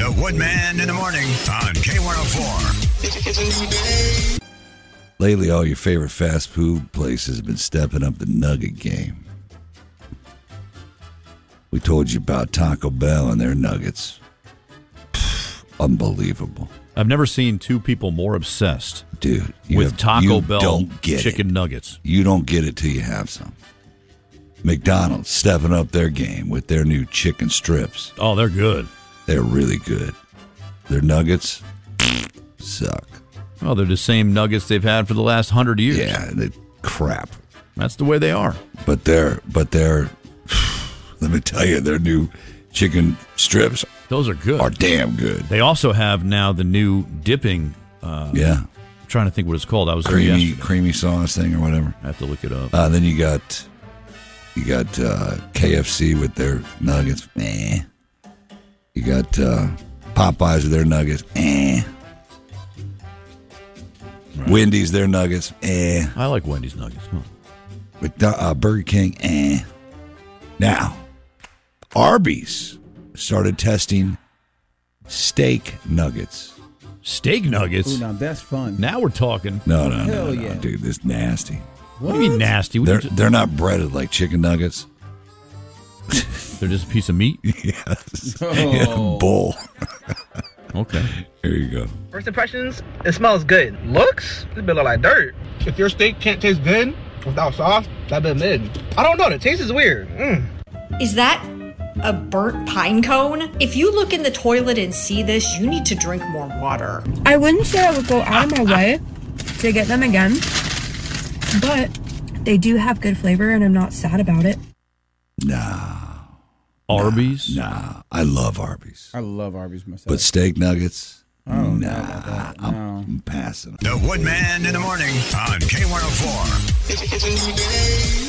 The Woodman in the morning on K104. It's a new day. Lately, all your favorite fast food places have been stepping up the nugget game. We told you about Taco Bell and their nuggets. Unbelievable. I've never seen two people more obsessed, dude, with Taco Bell chicken nuggets. You don't get it till you have some. McDonald's stepping up their game with their new chicken strips. Oh, they're good. They're really good. Their nuggets suck. Oh, they're the same nuggets they've had for the last 100 years. Yeah, they're crap. That's the way they are. But they're let me tell you, their new chicken strips, those are good. Are damn good. They also have now the new dipping. I'm trying to think what it's called. I was creamy sauce thing or whatever. I have to look it up. Then you got KFC with their nuggets. You got Popeyes with their nuggets. Right. Wendy's their nuggets. I like Wendy's nuggets. With Burger King. Now, Arby's started testing steak nuggets. Steak nuggets? Ooh, now that's fun. Now we're talking. No, yeah. dude, this is nasty. What do you mean nasty? They're not breaded like chicken nuggets. They're just a piece of meat? Yes. Oh. Yeah, bull. Okay. Here you go. First impressions, it smells good. Looks, this bit look like dirt. If your steak can't taste good without sauce, that bit mid. I don't know, the taste is weird. Is that a burnt pine cone? If you look in the toilet and see this, you need to drink more water. I wouldn't say I would go out of my way to get them again, but they do have good flavor and I'm not sad about it. Nah. Arby's? Nah. I love Arby's. I love Arby's myself. But steak nuggets? Nah. I'm passing. The Woodman in the morning on K104. It's a new day.